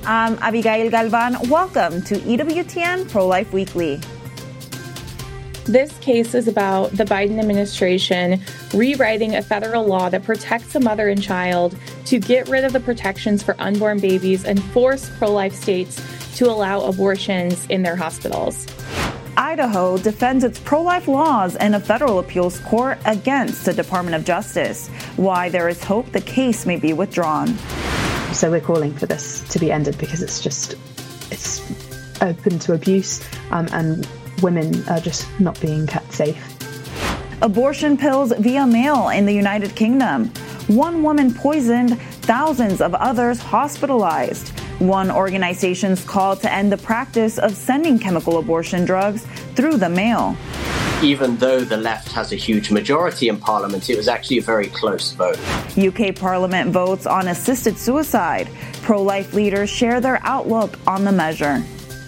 I'm Abigail Galvan. Welcome to EWTN Pro-Life Weekly. This case is about the Biden administration rewriting a federal law that protects a mother and child to get rid of the protections for unborn babies and force pro-life states to allow abortions in their hospitals. Idaho defends its pro-life laws in a federal appeals court against the Department of Justice. Why there is hope the case may be withdrawn. So we're calling for this to be ended because it's open to abuse and women are just not being kept safe. Abortion pills via mail in the United Kingdom. One woman poisoned, thousands of others hospitalized. One organization's call to end the practice of sending chemical abortion drugs through the mail. Even though the left has a huge majority in Parliament, it was actually a very close vote. UK Parliament votes on assisted suicide. Pro-life leaders share their outlook on the measure.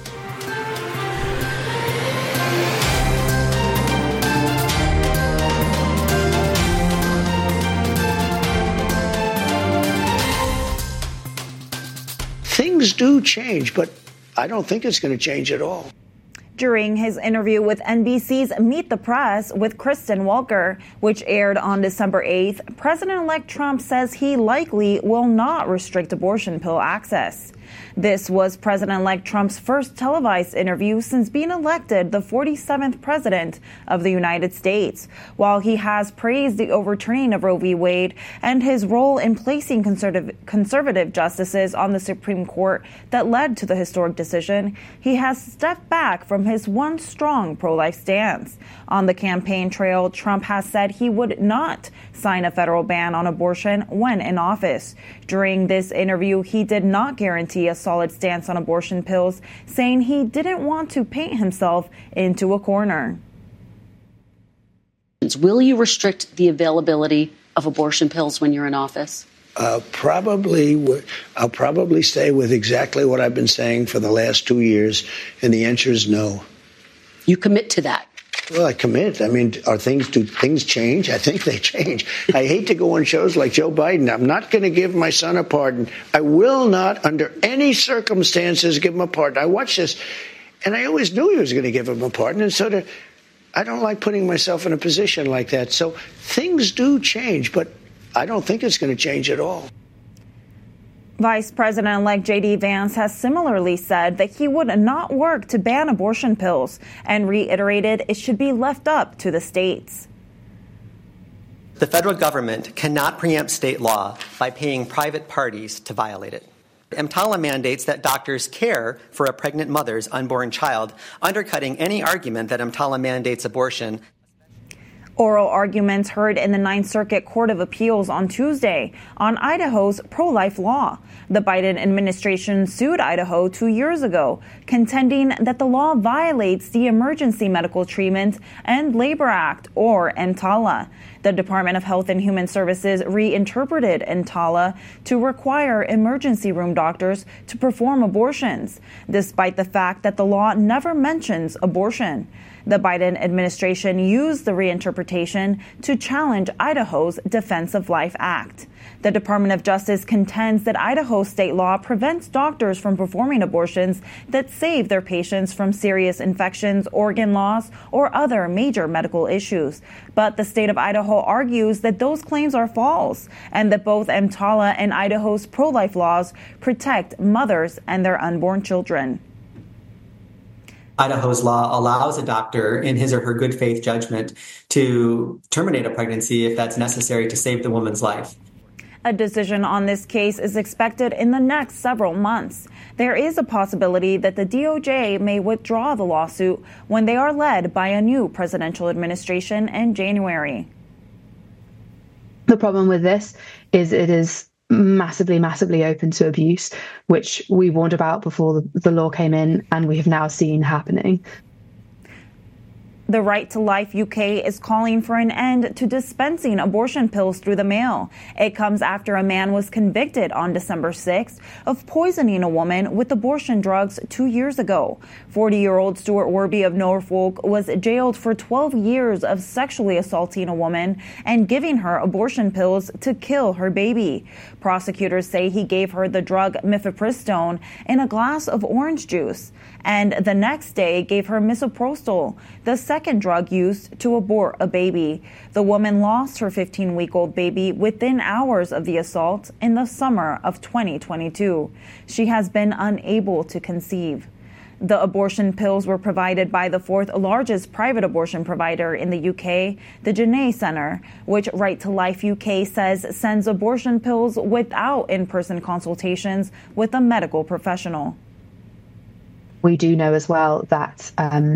Things do change, but I don't think it's going to change at all. During his interview with NBC's Meet the Press with Kristen Welker, which aired on December 8th, President-elect Trump says he likely will not restrict abortion pill access. This was President-elect Trump's first televised interview since being elected the 47th president of the United States. While he has praised the overturning of Roe v. Wade and his role in placing conservative justices on the Supreme Court that led to the historic decision, he has stepped back from his once strong pro-life stance. On the campaign trail, Trump has said he would not sign a federal ban on abortion when in office. During this interview, he did not guarantee a solid stance on abortion pills, saying he didn't want to paint himself into a corner. Will you restrict the availability of abortion pills when you're in office? I'll probably stay with exactly what I've been saying for the last 2 years, and the answer is no. You commit to that? Well, I commit. I mean, do things change? I think they change. I hate to go on shows like Joe Biden. I'm not going to give my son a pardon. I will not, under any circumstances, give him a pardon. I watched this, and I always knew he was going to give him a pardon, and I don't like putting myself in a position like that. So things do change, but I don't think it's going to change at all. Vice President-elect J.D. Vance has similarly said that he would not work to ban abortion pills and reiterated it should be left up to the states. The federal government cannot preempt state law by paying private parties to violate it. EMTALA mandates that doctors care for a pregnant mother's unborn child, undercutting any argument that EMTALA mandates abortion. Oral arguments heard in the Ninth Circuit Court of Appeals on Tuesday on Idaho's pro-life law. The Biden administration sued Idaho 2 years ago, contending that the law violates the Emergency Medical Treatment and Labor Act, or EMTALA. The Department of Health and Human Services reinterpreted EMTALA to require emergency room doctors to perform abortions, despite the fact that the law never mentions abortion. The Biden administration used the reinterpretation to challenge Idaho's Defense of Life Act. The Department of Justice contends that Idaho's state law prevents doctors from performing abortions that save their patients from serious infections, organ loss, or other major medical issues. But the state of Idaho argues that those claims are false and that both EMTALA and Idaho's pro-life laws protect mothers and their unborn children. Idaho's law allows a doctor, in his or her good faith judgment, to terminate a pregnancy if that's necessary to save the woman's life. A decision on this case is expected in the next several months. There is a possibility that the DOJ may withdraw the lawsuit when they are led by a new presidential administration in January. The problem with this is it is massively open to abuse, which we warned about before the law came in, and we have now seen happening. The Right to Life UK is calling for an end to dispensing abortion pills through the mail. It comes after a man was convicted on December 6th of poisoning a woman with abortion drugs 2 years ago. 40-year-old Stuart Werby of Norfolk was jailed for 12 years of sexually assaulting a woman and giving her abortion pills to kill her baby. Prosecutors say he gave her the drug mifepristone in a glass of orange juice, and the next day gave her misoprostol, the second drug used to abort a baby. The woman lost her 15-week-old baby within hours of the assault in the summer of 2022. She has been unable to conceive. The abortion pills were provided by the fourth largest private abortion provider in the UK, the Genet Centre, which Right to Life UK says sends abortion pills without in-person consultations with a medical professional. We do know as well that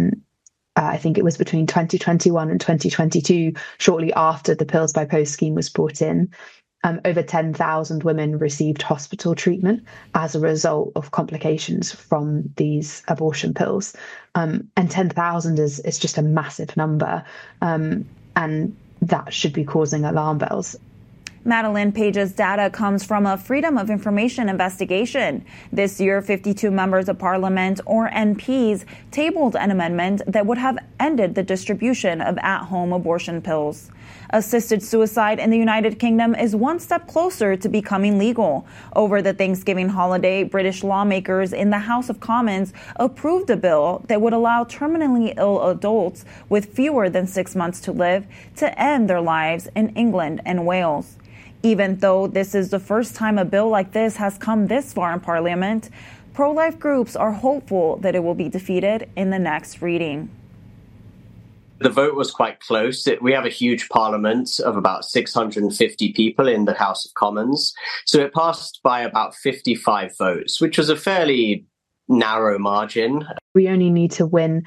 I think it was between 2021 and 2022, shortly after the Pills by Post scheme was brought in, over 10,000 women received hospital treatment as a result of complications from these abortion pills. And 10,000 is just a massive number, and that should be causing alarm bells. Madeleine Page's data comes from a Freedom of Information investigation. This year, 52 members of parliament, or MPs, tabled an amendment that would have ended the distribution of at-home abortion pills. Assisted suicide in the United Kingdom is one step closer to becoming legal. Over the Thanksgiving holiday, British lawmakers in the House of Commons approved a bill that would allow terminally ill adults with fewer than 6 months to live to end their lives in England and Wales. Even though this is the first time a bill like this has come this far in Parliament, pro-life groups are hopeful that it will be defeated in the next reading. The vote was quite close. We have a huge parliament of about 650 people in the House of Commons. So it passed by about 55 votes, which was a fairly narrow margin. We only need to win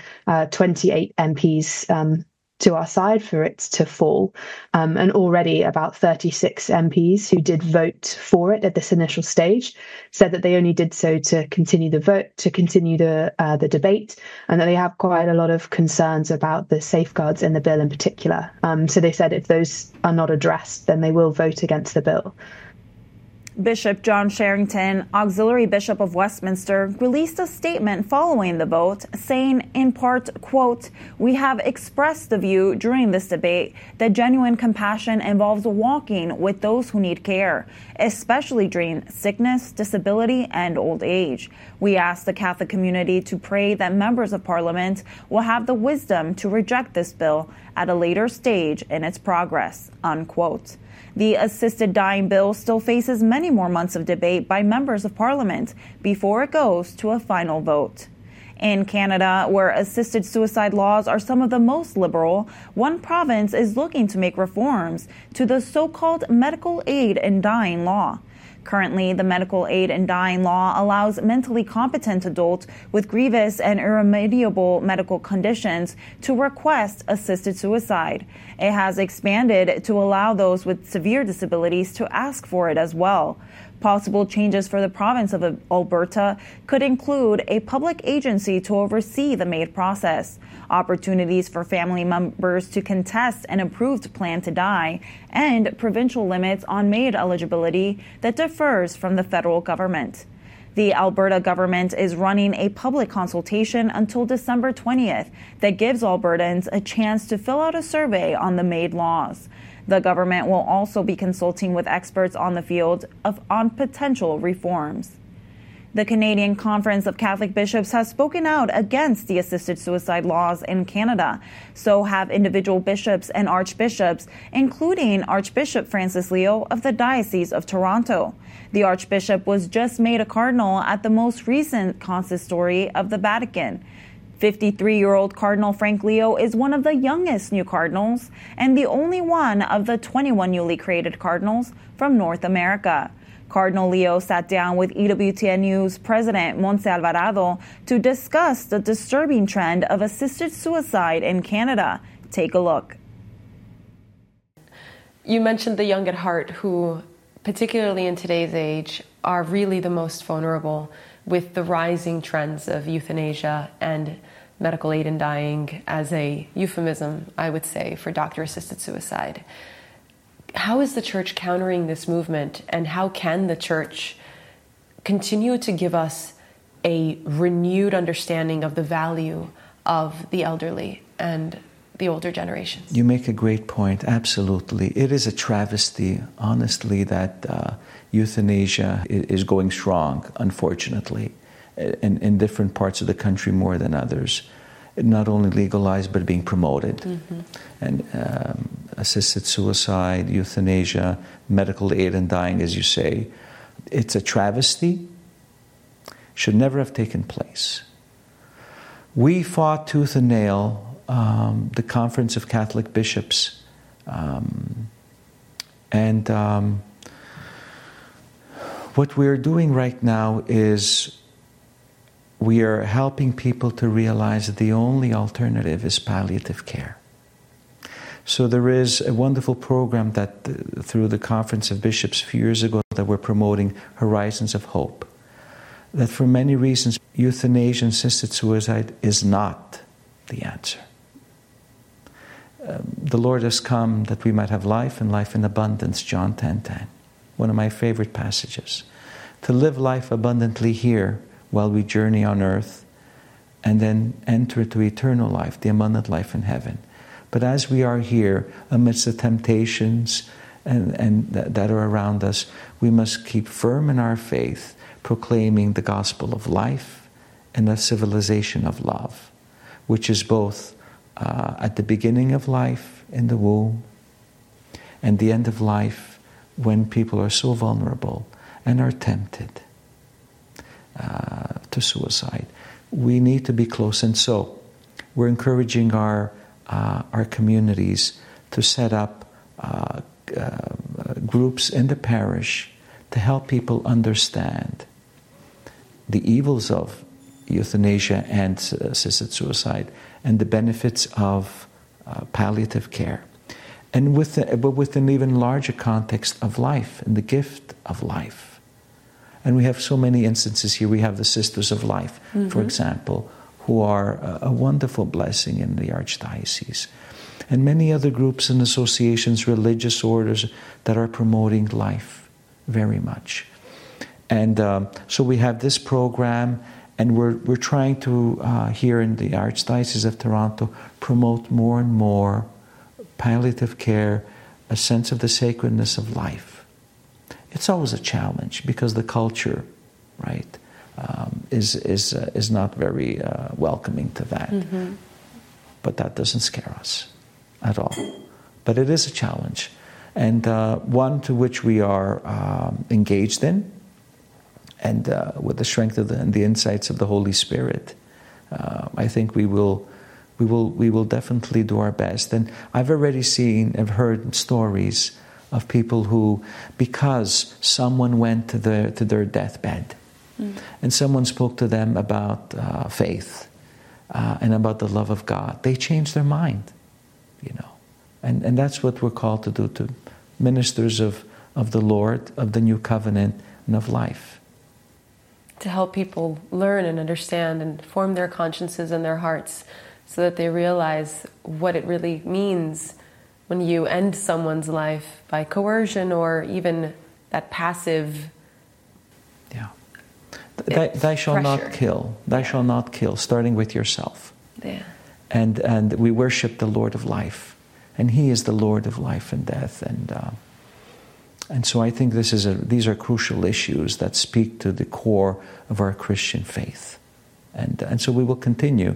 28 MPs to our side for it to fall. And already about 36 MPs who did vote for it at this initial stage said that they only did so to continue the vote, to continue the debate, and that they have quite a lot of concerns about the safeguards in the bill in particular. So they said if those are not addressed, then they will vote against the bill. Bishop John Sherrington, Auxiliary Bishop of Westminster, released a statement following the vote, saying in part, quote, "We have expressed the view during this debate that genuine compassion involves walking with those who need care, especially during sickness, disability, and old age. We ask the Catholic community to pray that members of Parliament will have the wisdom to reject this bill at a later stage in its progress," unquote. The assisted dying bill still faces many more months of debate by members of Parliament before it goes to a final vote. In Canada, where assisted suicide laws are some of the most liberal, one province is looking to make reforms to the so-called medical aid in dying law. Currently, the medical aid in dying law allows mentally competent adults with grievous and irremediable medical conditions to request assisted suicide. It has expanded to allow those with severe disabilities to ask for it as well. Possible changes for the province of Alberta could include a public agency to oversee the MAID process, opportunities for family members to contest an approved plan to die, and provincial limits on MAID eligibility that differs from the federal government. The Alberta government is running a public consultation until December 20th that gives Albertans a chance to fill out a survey on the MAID laws. The government will also be consulting with experts on the field on potential reforms. The Canadian Conference of Catholic Bishops has spoken out against the assisted suicide laws in Canada. So have individual bishops and archbishops, including Archbishop Francis Leo of the Diocese of Toronto. The archbishop was just made a cardinal at the most recent consistory of the Vatican. 53-year-old Cardinal Frank Leo is one of the youngest new cardinals and the only one of the 21 newly created cardinals from North America. Cardinal Leo sat down with EWTN News President Montse Alvarado to discuss the disturbing trend of assisted suicide in Canada. Take a look. You mentioned the young at heart, who, particularly in today's age, are really the most vulnerable with the rising trends of euthanasia and medical aid in dying as a euphemism, I would say, for doctor-assisted suicide. How is the church countering this movement, and how can the church continue to give us a renewed understanding of the value of the elderly and the older generations? You make a great point, absolutely. It is a travesty, honestly, that euthanasia is going strong, unfortunately, in different parts of the country more than others. Not only legalized, but being promoted. Mm-hmm. And assisted suicide, euthanasia, medical aid in dying, as you say, it's a travesty. Should never have taken place. We fought tooth and nail, the Conference of Catholic Bishops, and what we're doing right now is we are helping people to realize that the only alternative is palliative care. So there is a wonderful program that through the Conference of Bishops a few years ago that we're promoting, Horizons of Hope, that for many reasons euthanasia and assisted suicide is not the answer. The Lord has come that we might have life and life in abundance, John 10:10, one of my favorite passages. To live life abundantly here while we journey on earth, and then enter into eternal life, the abundant life in heaven. But as we are here, amidst the temptations and that are around us, we must keep firm in our faith, proclaiming the gospel of life and the civilization of love, which is both at the beginning of life in the womb and the end of life when people are so vulnerable and are tempted to suicide. We need to be close, and so we're encouraging our communities to set up groups in the parish to help people understand the evils of euthanasia and assisted suicide and the benefits of palliative care, and but with an even larger context of life and the gift of life. And we have so many instances here. We have the Sisters of Life, mm-hmm. for example, who are a wonderful blessing in the Archdiocese. And many other groups and associations, religious orders that are promoting life very much. And so we have this program, and we're trying to, here in the Archdiocese of Toronto, promote more and more palliative care, a sense of the sacredness of life. It's always a challenge because the culture, right, is not very welcoming to that. Mm-hmm. But that doesn't scare us at all. But it is a challenge, and one to which we are engaged in, and with the strength of and the insights of the Holy Spirit, I think we will definitely do our best. And I've already heard stories of people who, because someone went to their deathbed, and someone spoke to them about faith and about the love of God, they changed their mind, and that's what we're called to do, to ministers of the Lord, of the new covenant, and of life. To help people learn and understand and form their consciences and their hearts so that they realize what it really means when you end someone's life by coercion or even that passive. Yeah. Thou shalt not kill. Thou shalt not kill, starting with yourself. Yeah. And we worship the Lord of life. And He is the Lord of life and death. And so I think these are crucial issues that speak to the core of our Christian faith. And so we will continue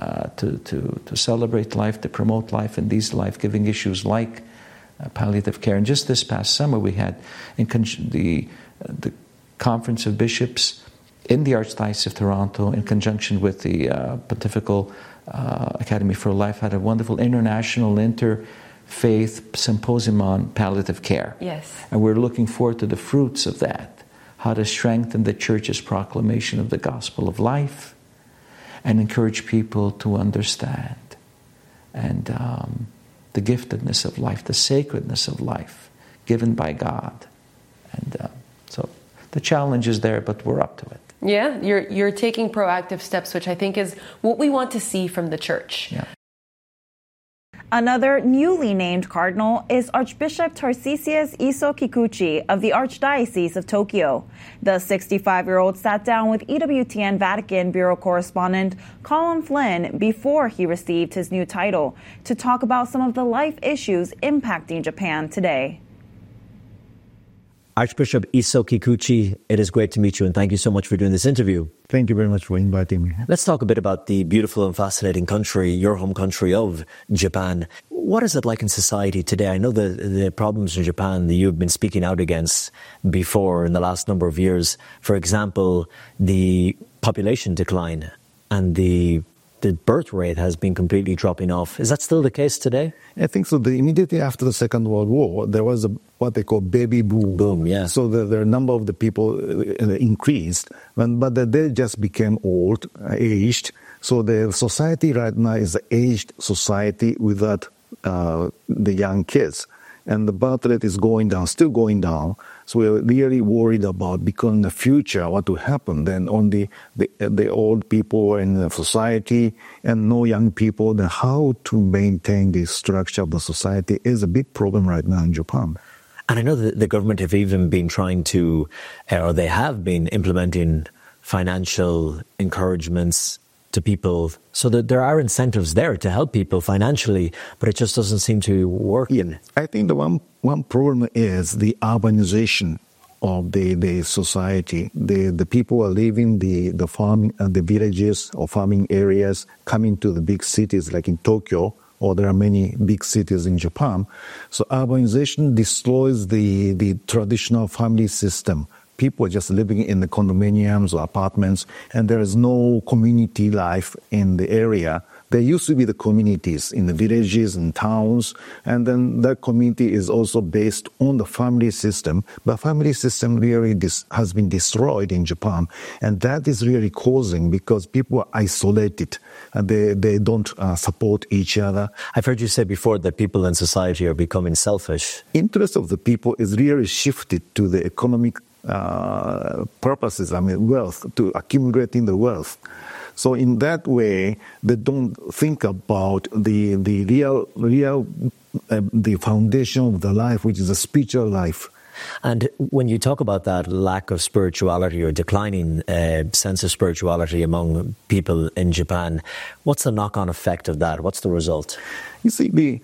to celebrate life, to promote life, and these life-giving issues like palliative care. And just this past summer, we had the Conference of Bishops in the Archdiocese of Toronto, in conjunction with the Pontifical Academy for Life, had a wonderful international interfaith symposium on palliative care. Yes. And we're looking forward to the fruits of that, how to strengthen the Church's proclamation of the gospel of life, and encourage people to understand and the giftedness of life, the sacredness of life given by God. And so the challenge is there, but we're up to it. Yeah, you're taking proactive steps, which I think is what we want to see from the church. Yeah. Another newly named cardinal is Archbishop Tarcisius Isso Kikuchi of the Archdiocese of Tokyo. The 65-year-old sat down with EWTN Vatican Bureau correspondent Colin Flynn before he received his new title to talk about some of the life issues impacting Japan today. Archbishop Isso Kikuchi, it is great to meet you, and thank you so much for doing this interview. Thank you very much for inviting me. Let's talk a bit about the beautiful and fascinating country, your home country of Japan. What is it like in society today? I know the problems in Japan that you've been speaking out against before in the last number of years. For example, the population decline and the birth rate has been completely dropping off. Is that still the case today? I think so. Immediately after the Second World War, there was what they call baby boom. Boom, yeah. So the number of the people increased, but they just became old, aged. So the society right now is an aged society without the young kids. And the birth rate is going down, still going down. So we're really worried about, because in the future, what will happen then on the old people in the society and no young people, then how to maintain the structure of the society is a big problem right now in Japan. And I know that the government have even been trying to, or they have been implementing financial encouragements to people, so that there are incentives there to help people financially, but it just doesn't seem to work. Yeah. I think the one problem is the urbanization of the society. The people are leaving the farming the villages or farming areas, coming to the big cities like in Tokyo, or there are many big cities in Japan. So urbanization destroys the traditional family system. People are just living in the condominiums or apartments, and there is no community life in the area. There used to be the communities in the villages and towns, and then that community is also based on the family system. But family system really has been destroyed in Japan, and that is really causing, because people are isolated and they don't support each other. I've heard you say before that people in society are becoming selfish. Interest of the people is really shifted to the economic purposes, wealth, to accumulating the wealth. So in that way, they don't think about the real the foundation of the life, which is a spiritual life. And when you talk about that lack of spirituality or declining sense of spirituality among people in Japan, what's the knock-on effect of that? What's the result? You see,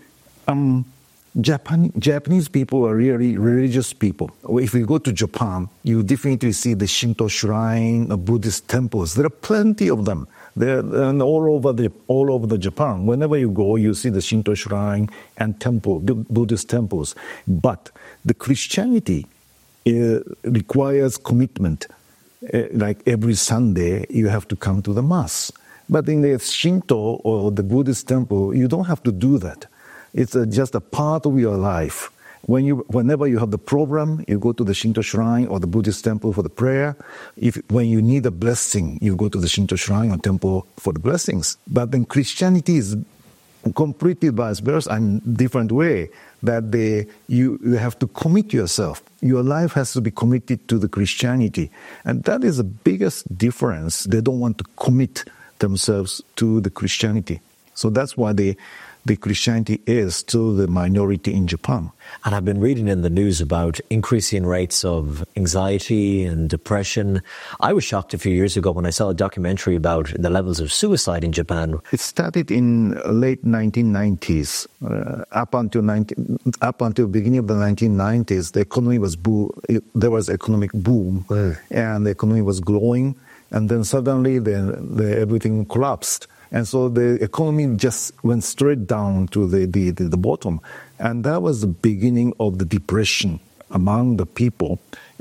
Japanese people are really religious people. If you go to Japan, you definitely see the Shinto shrine, Buddhist temples. There are plenty of them. They're all over the Japan. Whenever you go, you see the Shinto shrine and Buddhist temples. But the Christianity requires commitment. Like every Sunday, you have to come to the Mass. But in the Shinto or the Buddhist temple, you don't have to do that. It's just a part of your life. Whenever you have the problem, you go to the Shinto shrine or the Buddhist temple for the prayer. When you need a blessing, you go to the Shinto shrine or temple for the blessings. But then Christianity is completely vice versa and different way, that you have to commit yourself. Your life has to be committed to the Christianity. And that is the biggest difference. They don't want to commit themselves to the Christianity. So that's why the Christianity is still the minority in Japan. And I've been reading in the news about increasing rates of anxiety and depression. I was shocked a few years ago when I saw a documentary about the levels of suicide in Japan. It started in late 1990s. Up until beginning of the 1990s, the economy was there was economic boom, and the economy was growing, and then suddenly everything collapsed. And so the economy just went straight down to the bottom. And that was the beginning of the depression among the people.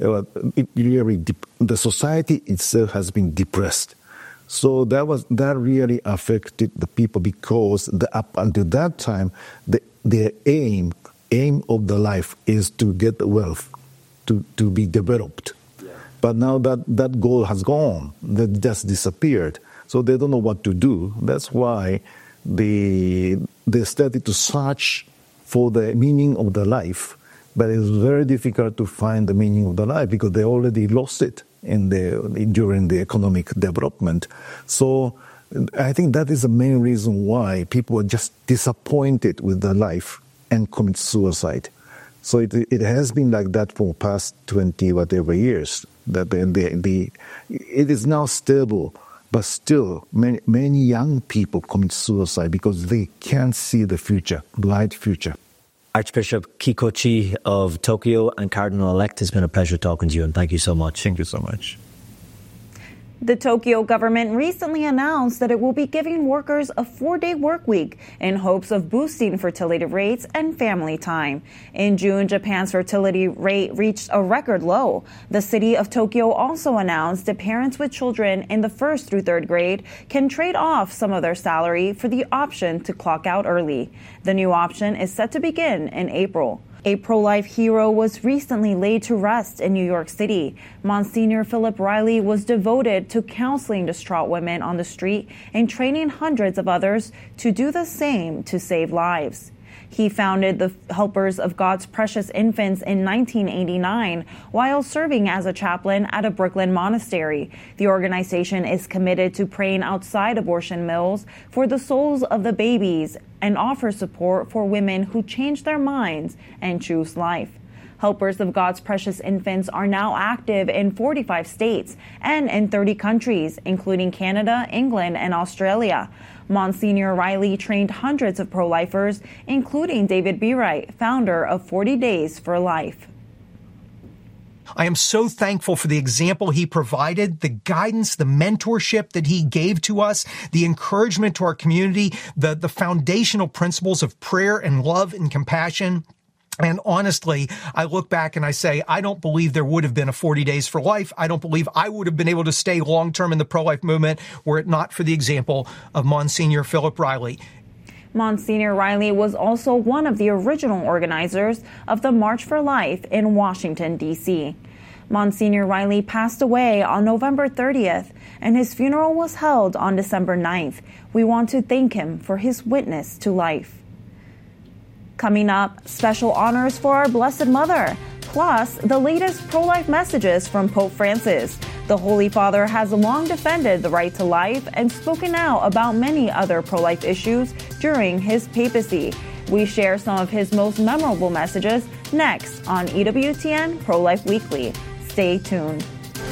The society itself has been depressed. So that really affected the people, because up until that time, their aim of the life is to get the wealth, to be developed. Yeah. But now that goal has gone, that just disappeared. So they don't know what to do. That's why they started to search for the meaning of the life. But it's very difficult to find the meaning of the life because they already lost it. during the economic development. So I think that is the main reason why people are just disappointed with their life and commit suicide. So it has been like that for past 20 whatever years. That it is now stable, but still many young people commit suicide because they can't see the future, bright future. Archbishop Kikochi of Tokyo and Cardinal-elect, it's been a pleasure talking to you, and thank you so much. Thank you so much. The Tokyo government recently announced that it will be giving workers a 4-day work week in hopes of boosting fertility rates and family time. In June, Japan's fertility rate reached a record low. The city of Tokyo also announced that parents with children in the 1st through 3rd grade can trade off some of their salary for the option to clock out early. The new option is set to begin in April. A pro-life hero was recently laid to rest in New York City. Monsignor Philip Riley was devoted to counseling distraught women on the street and training hundreds of others to do the same to save lives. He founded the Helpers of God's Precious Infants in 1989 while serving as a chaplain at a Brooklyn monastery. The organization is committed to praying outside abortion mills for the souls of the babies and offers support for women who change their minds and choose life. Helpers of God's Precious Infants are now active in 45 states and in 30 countries, including Canada, England, and Australia. Monsignor Riley trained hundreds of pro-lifers, including David Bereit, founder of 40 Days for Life. I am so thankful for the example he provided, the guidance, the mentorship that he gave to us, the encouragement to our community, the foundational principles of prayer and love and compassion. And honestly, I look back and I say, I don't believe there would have been a 40 Days for Life. I don't believe I would have been able to stay long-term in the pro-life movement were it not for the example of Monsignor Philip Riley. Monsignor Riley was also one of the original organizers of the March for Life in Washington, D.C. Monsignor Riley passed away on November 30th, and his funeral was held on December 9th. We want to thank him for his witness to life. Coming up, special honors for our Blessed Mother, plus the latest pro-life messages from Pope Francis. The Holy Father has long defended the right to life and spoken out about many other pro-life issues during his papacy. We share some of his most memorable messages next on EWTN Pro-Life Weekly. Stay tuned.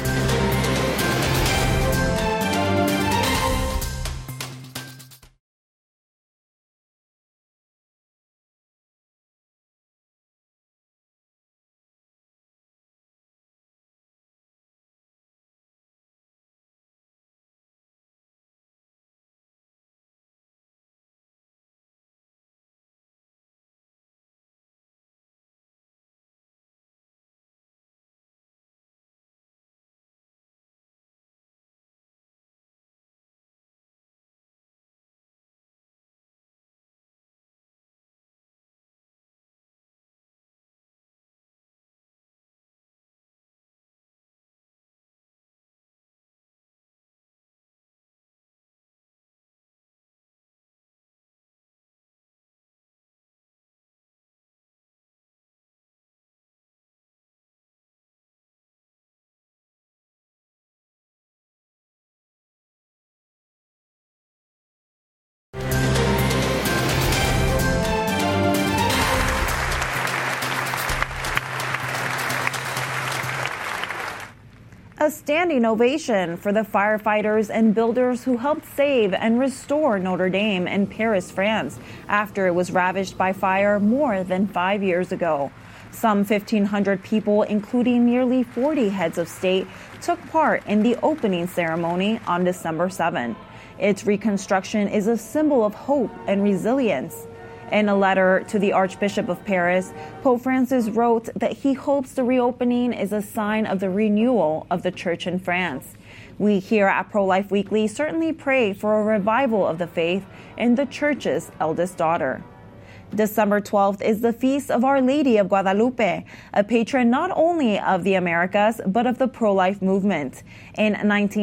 A standing ovation for the firefighters and builders who helped save and restore Notre Dame in Paris, France, after it was ravaged by fire more than 5 years ago. Some 1,500 people, including nearly 40 heads of state, took part in the opening ceremony on December 7. Its reconstruction is a symbol of hope and resilience. In a letter to the Archbishop of Paris, Pope Francis wrote that he hopes the reopening is a sign of the renewal of the Church in France. We here at Pro-Life Weekly certainly pray for a revival of the faith in the Church's eldest daughter. December 12th is the feast of Our Lady of Guadalupe, a patron not only of the Americas, but of the pro-life movement. In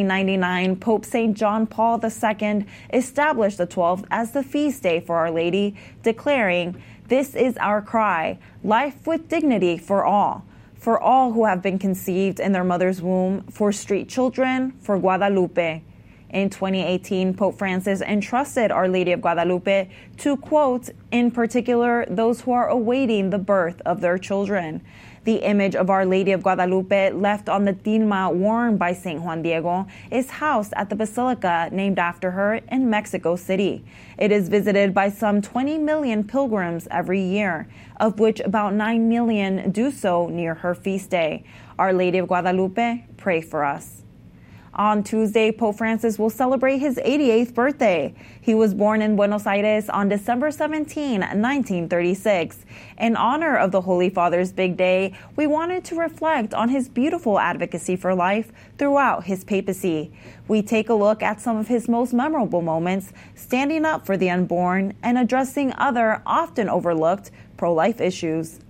1999, Pope St. John Paul II established the 12th as the feast day for Our Lady, declaring, "This is our cry, life with dignity for all." for all who have been conceived in their mother's womb, for street children, for Guadalupe. In 2018, Pope Francis entrusted Our Lady of Guadalupe to, quote, in particular, those who are awaiting the birth of their children. The image of Our Lady of Guadalupe left on the tilma worn by St. Juan Diego is housed at the basilica named after her in Mexico City. It is visited by some 20 million pilgrims every year, of which about 9 million do so near her feast day. Our Lady of Guadalupe, pray for us. On Tuesday, Pope Francis will celebrate his 88th birthday. He was born in Buenos Aires on December 17, 1936. In honor of the Holy Father's big day, we wanted to reflect on his beautiful advocacy for life throughout his papacy. We take a look at some of his most memorable moments, standing up for the unborn and addressing other often overlooked pro-life issues.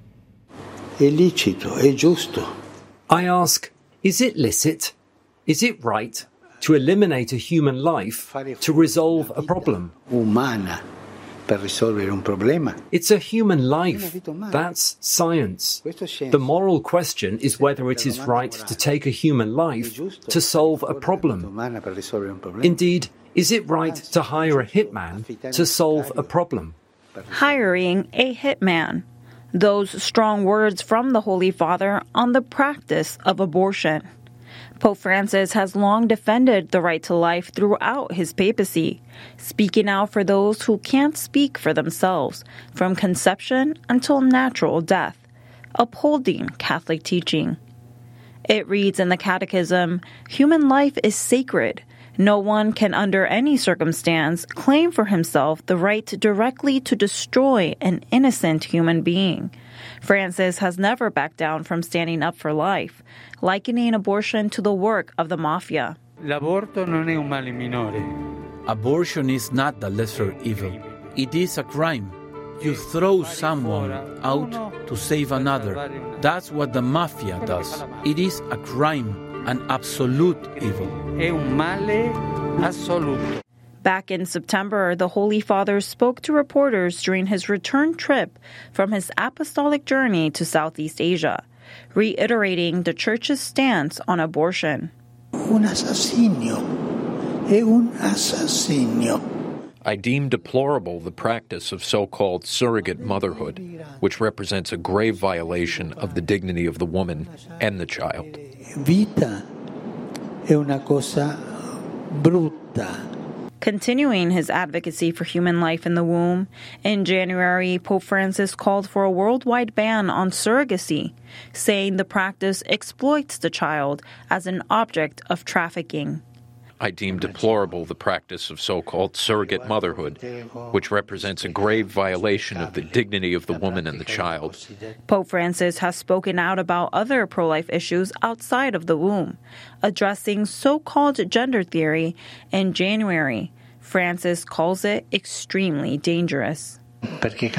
È licito, è giusto. I ask, is it licit? Is it right to eliminate a human life to resolve a problem? Umana per risolvere un problema. It's a human life. That's science. The moral question is whether it is right to take a human life to solve a problem. Indeed, is it right to hire a hitman to solve a problem? Hiring a hitman. Those strong words from the Holy Father on the practice of abortion. Pope Francis has long defended the right to life throughout his papacy, speaking out for those who can't speak for themselves, from conception until natural death, upholding Catholic teaching. It reads in the Catechism, human life is sacred. No one can under any circumstance claim for himself the right directly to destroy an innocent human being. Francis has never backed down from standing up for life, likening abortion to the work of the mafia. L'aborto non è un male minore. Abortion is not the lesser evil. It is a crime. You throw someone out to save another. That's what the mafia does. It is a crime, an absolute evil. È un male assoluto. Back in September, the Holy Father spoke to reporters during his return trip from his apostolic journey to Southeast Asia, reiterating the Church's stance on abortion. Un assassinio. È un assassinio. I deem deplorable the practice of so-called surrogate motherhood, which represents a grave violation of the dignity of the woman and the child. Vita è una cosa brutta. Continuing his advocacy for human life in the womb, in January, Pope Francis called for a worldwide ban on surrogacy, saying the practice exploits the child as an object of trafficking. I deem deplorable the practice of so-called surrogate motherhood, which represents a grave violation of the dignity of the woman and the child. Pope Francis has spoken out about other pro-life issues outside of the womb, addressing so-called gender theory in January. Francis calls it extremely dangerous. It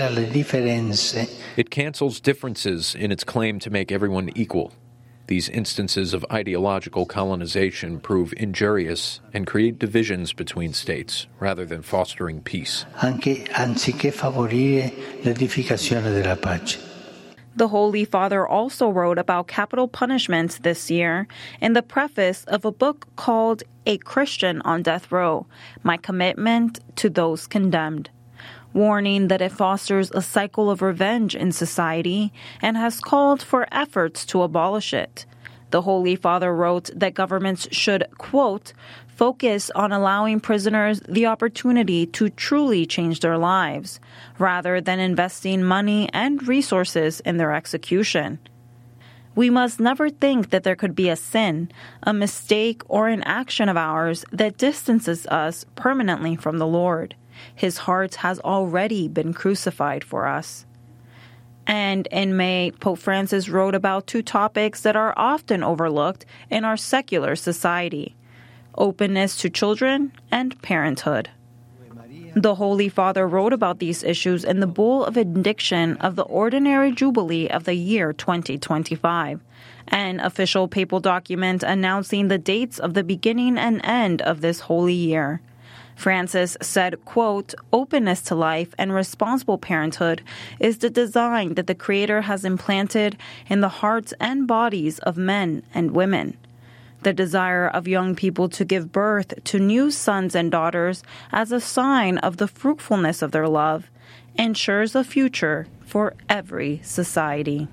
cancels differences in its claim to make everyone equal. These instances of ideological colonization prove injurious and create divisions between states rather than fostering peace. Anziché favorire l'edificazione della pace. The Holy Father also wrote about capital punishments this year in the preface of a book called A Christian on Death Row, My Commitment to Those Condemned, warning that it fosters a cycle of revenge in society and has called for efforts to abolish it. The Holy Father wrote that governments should, quote, focus on allowing prisoners the opportunity to truly change their lives, rather than investing money and resources in their execution. We must never think that there could be a sin, a mistake, or an action of ours that distances us permanently from the Lord. His heart has already been crucified for us. And in May, Pope Francis wrote about two topics that are often overlooked in our secular society: openness to children and parenthood. The Holy Father wrote about these issues in the Bull of Indiction of the Ordinary Jubilee of the year 2025, an official papal document announcing the dates of the beginning and end of this holy year. Francis said, quote, "Openness to life and responsible parenthood is the design that the Creator has implanted in the hearts and bodies of men and women. The desire of young people to give birth to new sons and daughters as a sign of the fruitfulness of their love ensures a future for every society."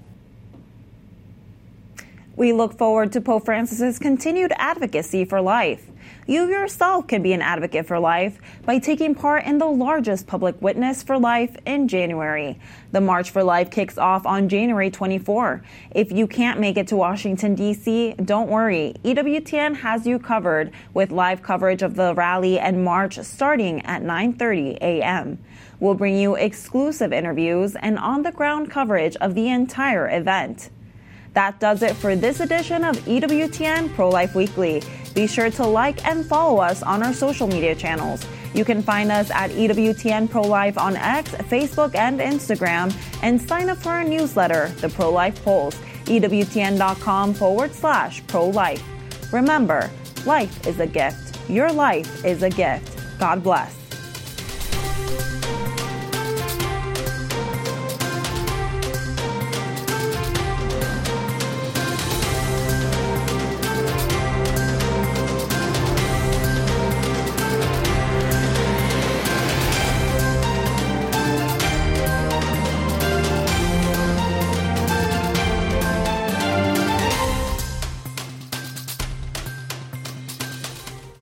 We look forward to Pope Francis's continued advocacy for life. You yourself can be an advocate for life by taking part in the largest public witness for life in January. The March for Life kicks off on January 24. If you can't make it to Washington, D.C., don't worry. EWTN has you covered with live coverage of the rally and march starting at 9:30 a.m. We'll bring you exclusive interviews and on-the-ground coverage of the entire event. That does it for this edition of EWTN Pro-Life Weekly. Be sure to like and follow us on our social media channels. You can find us at EWTN Pro-Life on X, Facebook, and Instagram, and sign up for our newsletter, The Pro-Life Pulse, EWTN.com/pro-life. Remember, life is a gift. Your life is a gift. God bless.